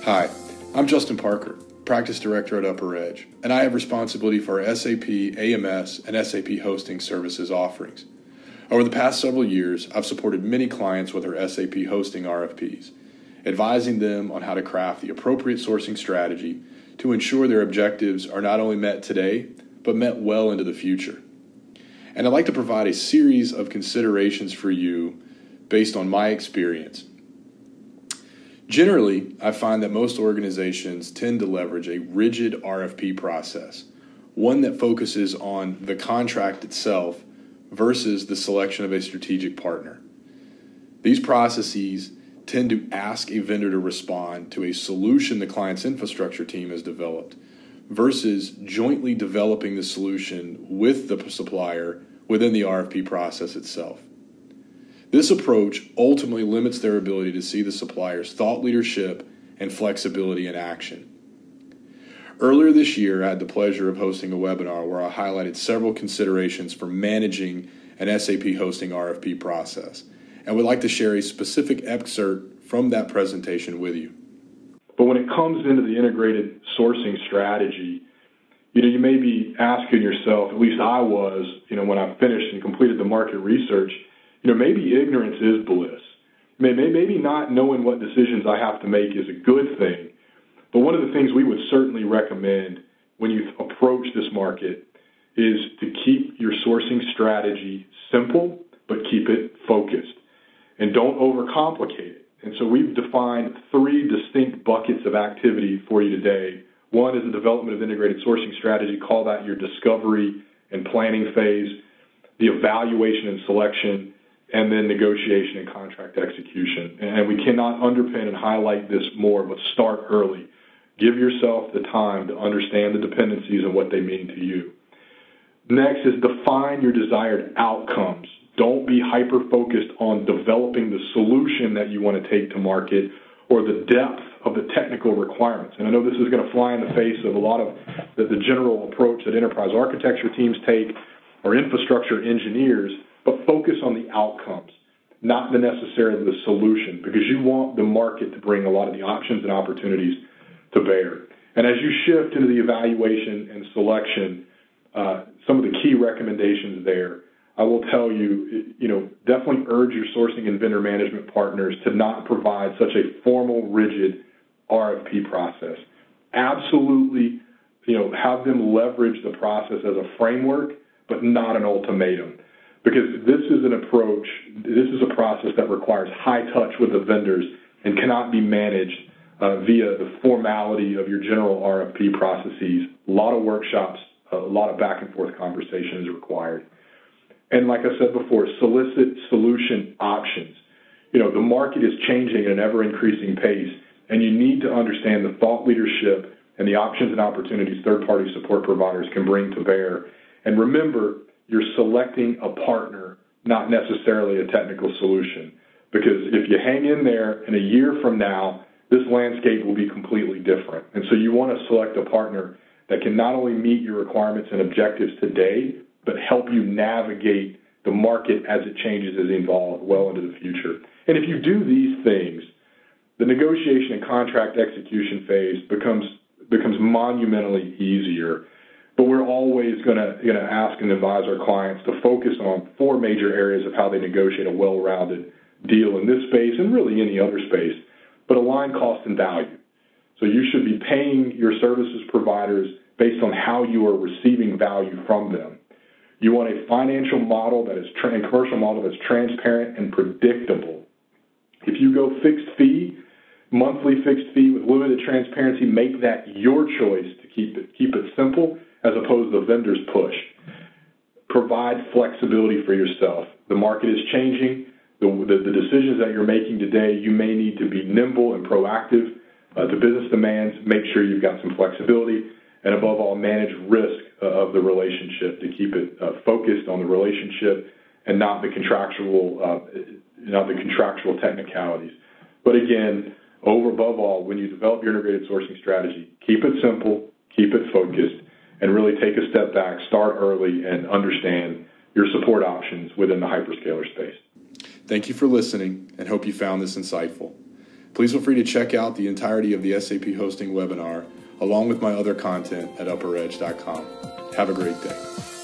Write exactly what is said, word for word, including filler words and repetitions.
Hi, I'm Justin Parker, Practice Director at Upper Edge, and I have responsibility for our S A P, A M S, and S A P hosting services offerings. Over the past several years, I've supported many clients with our S A P hosting R F Ps, advising them on how to craft the appropriate sourcing strategy to ensure their objectives are not only met today, but met well into the future. And I'd like to provide a series of considerations for you based on my experience. Generally, I find that most organizations tend to leverage a rigid R F P process, one that focuses on the contract itself versus the selection of a strategic partner. These processes tend to ask a vendor to respond to a solution the client's infrastructure team has developed versus jointly developing the solution with the supplier within the R F P process itself. This approach ultimately limits their ability to see the supplier's thought leadership and flexibility in action. Earlier this year, I had the pleasure of hosting a webinar where I highlighted several considerations for managing an S A P hosting R F P process, and would like to share a specific excerpt from that presentation with you. But when it comes into the integrated sourcing strategy, you know, you may be asking yourself, at least I was, you know, when I finished and completed the market research, you know, maybe ignorance is bliss. Maybe not knowing what decisions I have to make is a good thing. But one of the things we would certainly recommend when you approach this market is to keep your sourcing strategy simple, but keep it focused. And don't overcomplicate it. And so we've defined three distinct buckets of activity for you today. One is the development of integrated sourcing strategy. Call that your discovery and planning phase, the evaluation and selection, and then negotiation and contract execution. And we cannot underpin and highlight this more, but start early. Give yourself the time to understand the dependencies and what they mean to you. Next is define your desired outcomes. Don't be hyper-focused on developing the solution that you want to take to market or the depth of the technical requirements. And I know this is going to fly in the face of a lot of the, the general approach that enterprise architecture teams take or infrastructure engineers, but focus on the outcomes, not the necessarily the solution, because you want the market to bring a lot of the options and opportunities to bear. And as you shift into the evaluation and selection, uh, some of the key recommendations there, I will tell you, you know, definitely urge your sourcing and vendor management partners to not provide such a formal, rigid R F P process. Absolutely, you know, have them leverage the process as a framework, but not an ultimatum. Because this is an approach, this is a process that requires high touch with the vendors and cannot be managed uh, via the formality of your general R F P processes. A lot of workshops, a lot of back and forth conversations required. And like I said before, solicit solution options. You know, the market is changing at an ever-increasing pace, and you need to understand the thought leadership and the options and opportunities third-party support providers can bring to bear. And remember, you're selecting a partner, not necessarily a technical solution. Because if you hang in there, in a year from now, this landscape will be completely different. And so you want to select a partner that can not only meet your requirements and objectives today, but help you navigate the market as it changes, as it evolves well into the future. And if you do these things, the negotiation and contract execution phase becomes becomes monumentally easier. But we're always going to going to ask and advise our clients to focus on four major areas of how they negotiate a well-rounded deal in this space and really any other space, but align cost and value. So you should be paying your services providers based on how you are receiving value from them. You want a financial model that is tra- and commercial model that's transparent and predictable. If you go fixed fee, monthly fixed fee with limited transparency, make that your choice to keep it keep it simple as opposed to the vendor's push. Provide flexibility for yourself. The market is changing. The, the, the decisions that you're making today, you may need to be nimble and proactive uh, to business demands. Make sure you've got some flexibility, and above all, manage risk uh, of the relationship to keep it uh, focused on the relationship and not the contractual, uh, not the contractual technicalities. But again, over above all, when you develop your integrated sourcing strategy, keep it simple, keep it focused, and really take a step back, start early, and understand your support options within the hyperscaler space. Thank you for listening, and hope you found this insightful. Please feel free to check out the entirety of the S A P Hosting webinar along with my other content at upper edge dot com. Have a great day.